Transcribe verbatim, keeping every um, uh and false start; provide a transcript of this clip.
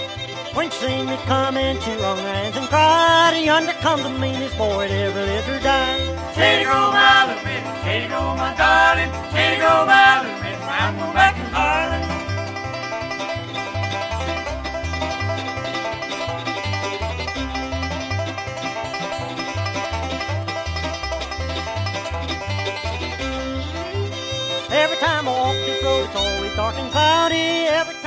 When you seen me coming, she wrung her hands and cried, yonder comes the meanest boy that ever lived or died. Shady Grove, Alabama, Shady Grove, my darling, Shady Grove, Alabama, I'm going back to Harlan. Every time I walk this road, it's always dark and cloudy. Every time